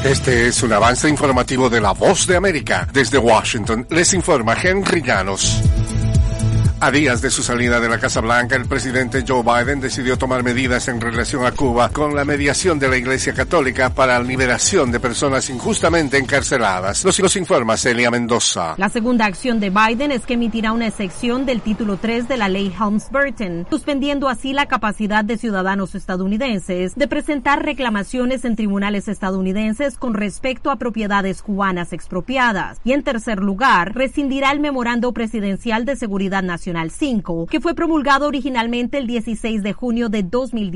Este es un avance informativo de La Voz de América. Desde Washington les informa Henry Llanos. A días de su salida de la Casa Blanca, el presidente Joe Biden decidió tomar medidas en relación a Cuba con la mediación de la Iglesia Católica para la liberación de personas injustamente encarceladas. Los informa Celia Mendoza. La segunda acción de Biden es que emitirá una excepción del título 3 de la ley Helms-Burton, suspendiendo así la capacidad de ciudadanos estadounidenses de presentar reclamaciones en tribunales estadounidenses con respecto a propiedades cubanas expropiadas. Y en tercer lugar, rescindirá el memorando presidencial de seguridad nacional 5, que fue promulgado originalmente el 16 de junio de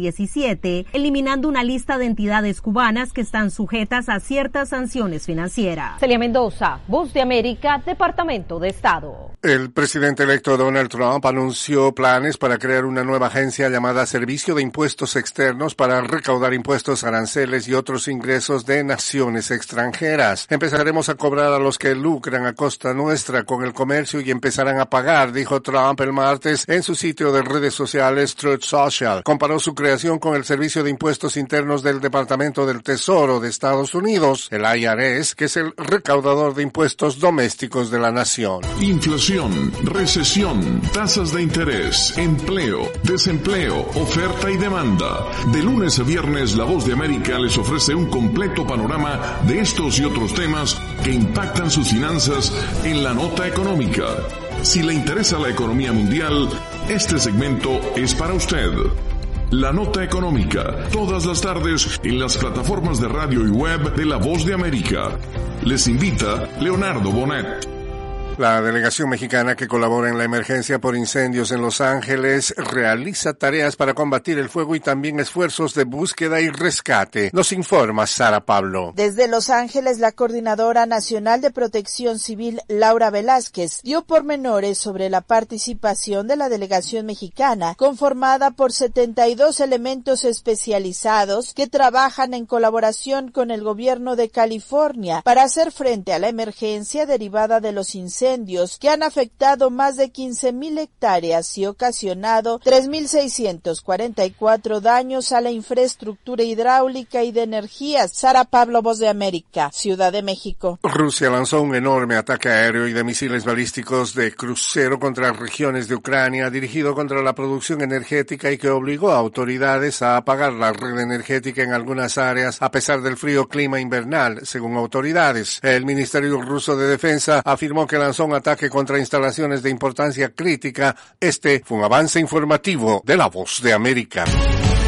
2017, eliminando una lista de entidades cubanas que están sujetas a ciertas sanciones financieras. Celia Mendoza, Voz de América, Departamento de Estado. El presidente electo Donald Trump anunció planes para crear una nueva agencia llamada Servicio de Impuestos Externos para recaudar impuestos, aranceles y otros ingresos de naciones extranjeras. Empezaremos a cobrar a los que lucran a costa nuestra con el comercio y empezarán a pagar, dijo Trump el martes en su sitio de redes sociales Truth Social. Comparó su creación con el Servicio de Impuestos Internos del Departamento del Tesoro de Estados Unidos, el IRS, que es el recaudador de impuestos domésticos de la nación. Inflación, recesión, tasas de interés, empleo, desempleo, oferta y demanda. De lunes a viernes, La Voz de América les ofrece un completo panorama de estos y otros temas que impactan sus finanzas en la nota económica. Si le interesa la economía mundial, este segmento es para usted. La Nota Económica, todas las tardes en las plataformas de radio y web de La Voz de América. Les invita Leonardo Bonet. La delegación mexicana que colabora en la emergencia por incendios en Los Ángeles realiza tareas para combatir el fuego y también esfuerzos de búsqueda y rescate. Nos informa Sara Pablo. Desde Los Ángeles, la Coordinadora Nacional de Protección Civil, Laura Velázquez, dio pormenores sobre la participación de la delegación mexicana, conformada por 72 elementos especializados que trabajan en colaboración con el gobierno de California para hacer frente a la emergencia derivada de los incendios que han afectado más de 15,000 hectáreas y ocasionado 3,644 daños a la infraestructura hidráulica y de energía. Sara Pablo, Voz de América, Ciudad de México. Rusia lanzó un enorme ataque aéreo y de misiles balísticos de crucero contra regiones de Ucrania, dirigido contra la producción energética y que obligó a autoridades a apagar la red energética en algunas áreas a pesar del frío clima invernal, según autoridades. El Ministerio Ruso de Defensa afirmó que lanzó un ataque contra instalaciones de importancia crítica. Este fue un avance informativo de La Voz de América.